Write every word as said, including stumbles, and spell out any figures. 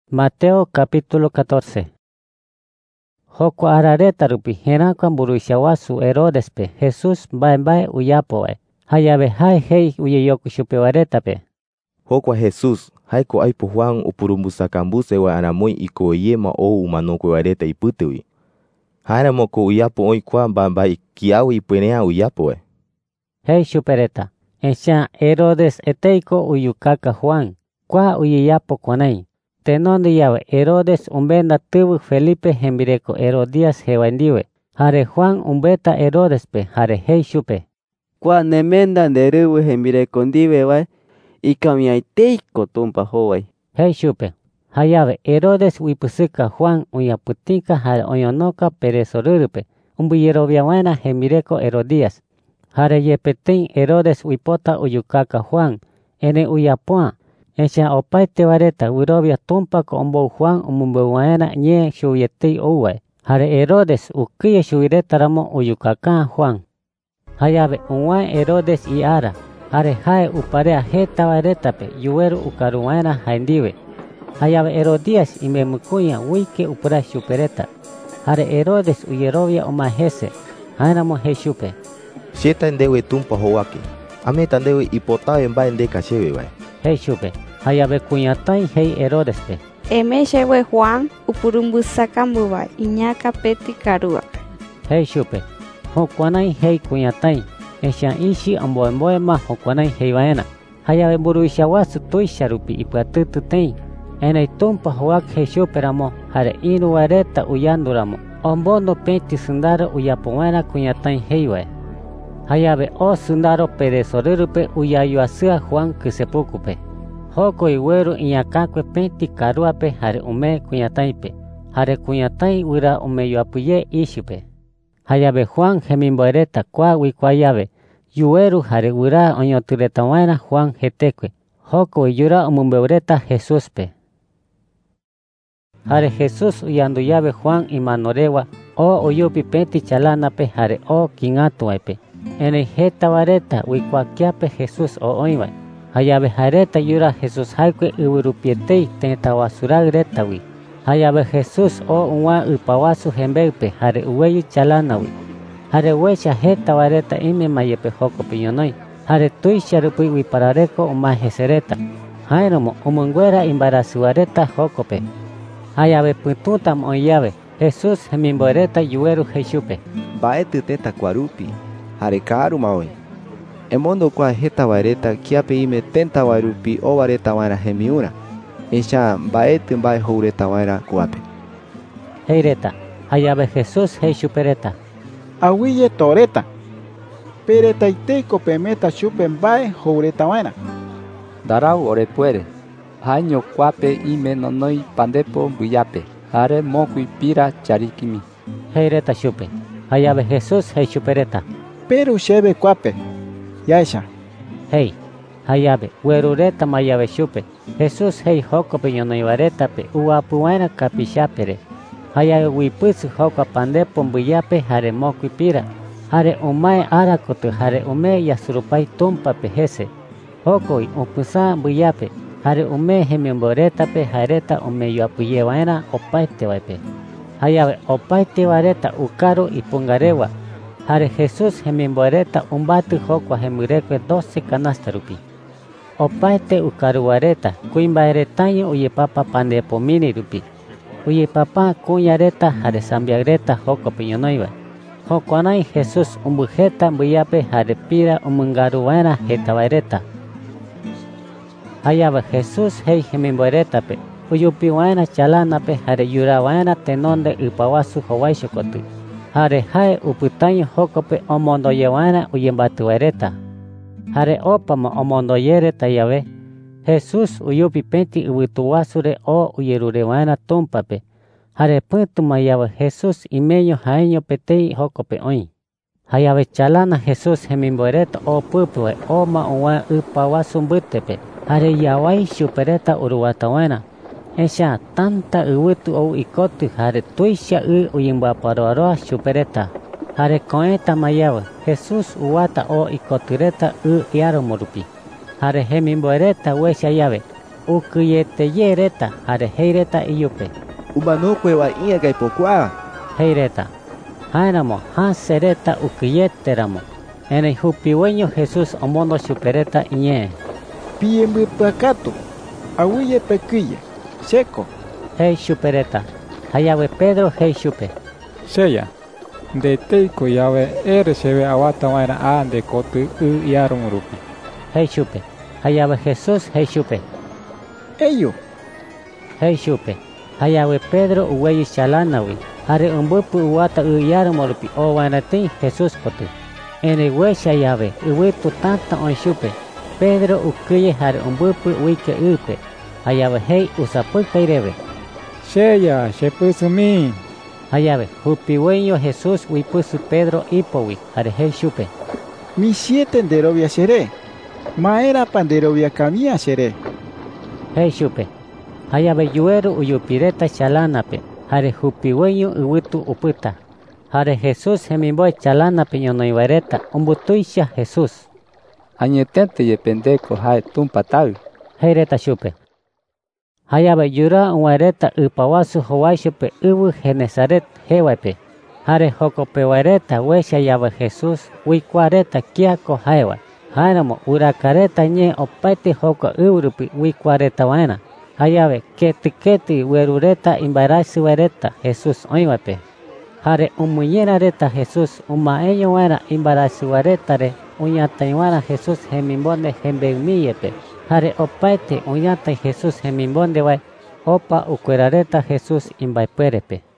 Mateo capítulo catorce. Joko arareta rupi herakwan buruishawasu Herodespe Jesús bae bae uyapoe. Hayabe hai hei uyeyoku shupewaretape. Joko Jesús haiko aipo Juan upurumbusakambu wa anamoi iko yema o umanoko wareta iputui. Hana moko uyapo oi kwa bamba kiawi ipuenea uyapoe. Hei shupereta. Esha Herodes eteiko uyukaka Juan. Kwa uyeyapo kwanai. Tenonde yawe Herodes umbenda tubu Felipe hembireko Herodias hewandiwe. Hare Juan umbeta Herodespe hare hei shupe. Kwa nemenda nderubu hembireko ndiwe wai. Ikamiaiteiko tumpa howai. Hei shupe. Hayawe Herodes wipusika Juan uyaputika hare oyonoka peresorurupe. Umbuyerobiawana hembireko Herodias. Hare yepetin Herodes wipota uyukaka Juan. Ene uyapoa. Esha opaite wareta wirobia tumpa ko ombo Juan umumbewaena nye shuyetei ouwe. Hare Herodes ukiye shuyireta ramo uyukaka Juan. Hayabe unwa Herodes y ara. Hare hae uparea heta waretape yuweru ukaruwaena haendiwe. Hayabe Herodias imemukuya wike upura shupereta. Hare Herodes uyerobia omahese. Haenamo he shupe. Sheta ndewe tumpa howake. Ameta ndewe ipotawe mbae ndeka shewe wai. He shupe. Hayabe kuñatai hei Herodespe. Eme shewe Juan upurumbusakambuwa iñaka peti karua. Hei shupe. Hokwanai hei kuñatai. Esha ishi amboemboe ma hokwanai hei vaena. Hayabe buruishawasu tuisharupi ipatutu tei. Enei tumpa hoak hei shupe ramo. Hare inu wareta uyanduramo. Ombondo peti sundaro uyapowana kuñatai hei wae. Hayabe o sundaro peresorurupe uyayuasua Juan kusepukupe. Joko iweru iñakakwe penti karuape hare ume kuñataipe. Hare kuñatai wira ume yuapuye ishupe. Hayabe Juan hemimboereta kwa wikuayabe. Yuweru hare wira oñotureta waena Juan hetekwe. Joko iyura umumbeureta Jesuspe. Hare Jesús uyanduyabe Juan imanorewa. O uyupi penti chalanape hare o kingatuaipe. Ene heta wareta wikuakiape Jesús o oiwai. Hayabe hareta yura Jesús haikwe uwirupietei tentawasuragretawi. Hayabe Jesús o unwa upawasu hembeupe hare uweyu chalanawi. Hare wecha heta wareta ime mayepe joko piñonoi. Hare tuisharupi wiparareko umajesereta. Hairomo umunguera imbarasuareta jokope. Hayabe pututam oyabe. Jesús hemimboereta yuweru heishupe. Baetu teta kwarupi. Hare karu maoi. Emondo kwa heta wareta kiape ime tenta warupi o wareta waira hemiura. Esha baetu mbae houreta waira kuape. Heireta. Hayabe Jesús hei shupereta. Awiye toreta. Pereta iteiko pemeta shupe mbae houreta waira. Darau ore puere. Haño kuape ime nonoi pandepo buyape. Hare mokui pira charikimi. Heireta shupe. Hayabe Jesús hei shupereta. Pero shebe kuape. Yaisha. Hei. Hayabe. Werureta mayabe shupe. Jesús hei joko piñonoivaretape uapuwaena kapishapere. Hayabe wipusu joko pandepo mbuyape hare mokui pira. Hare umae arakotu hare ume yasurupai tumpape hese. Hokoi upusa mbuyape. Hare ume hemimboretape hareta ume yuapuyewaena opaite waipe. Hayabe opaite wareta ukaru ipungarewa. Hare Jesús hemimboreta umbatu jokwa hemirekwe doce canasta rupi. Opaite ukaruareta kuimbaeretaño uyepapa pandepo mini rupi. Uyepapa kuñareta hare sambiagreta joko piñonoiva. Jokuanai Jesús umbujeta mbuyape hare pira umungaruwaena hetawaereta. Hayabe Jesús hei hemimboretape uyupiwaena chalanape hare yurawaena tenonde upawasu howaishokotu. Hare hae uputaño jokope omondoyewaena uyembatuereta. Hare opama omondoyereta yabe. Jesús uyupi penti uwituwasure o uyerurewaena tumpape. Hare puntuma yabe Jesús imeño haeño petei jokope oi. Hayabe chalana Jesús hemimboreta o pupue oma uwa upawasumbutepe. Hare yawai shupereta uruwatawaena. Esha tanta uwitu ou ikotu hare tuisha u uyimbaparoaroa shupereta. Hare koeta mayawa Jesús uwata o ikotureta u iaromorupi. Hare hemimboereta wesha yabe. ukuyete yereta jare heireta iyupe. Umano cueva inga caipocua. Heireta. Jainamo hansereta ukuyeteramo. En el jupiweño Jesús omono supereta iñe. Piembe pacato. Ahuye pequille. Seco. Hei supereta. Hayawe Pedro hei chupe. Seya. De teiko yawe ere sebe awata waina ande kotu u yarung rupi. Hei chupe. Hayawe Jesús hei chupe. Ello. Hei chupe. Hayawe Pedro uweyi chalanawi. Hare umbupu uwata u yarung rupi o waina tin Jesús potu. En el huecha llave, uwitu tanta on chupe. Pedro ukuye hare umbupu uike upe. Hayawe hei usapu kairebe. Seya, sepusumi. Hayawe, jupiweño Jesús wipusu Pedro ipowi, hare hei chupe. Mi siete enderovia seré. Maera panderovia camia seré. Hei chupe. Hayawe yuero uyupireta chalanape, hare jupiweño uwitu uputa. Hare Jesús hemimboy chalanape yonoivareta, umbutuisha Jesús. Añetente ye pendeco hae tumpatau. Heireta chupe. Hayawe yura uwareta upawasu howaishupe uwu Genesaret hewaipe. Hare jokope wareta wesha yawe Jesús wikwareta kiako haewa. Hainamo urakareta nye opaite joko urupi wikwareta waina. Hayawe keti keti werureta imbarasi wareta Jesús oiwape. Hare umuyena reta Jesús umaeño waina imbarasi wareta re uñataiwana Jesús hemimbonde hembeumiepe. Hare opaite uñata Jesús hemimbonde wai opa ukuerareta Jesús imbaipuerepe.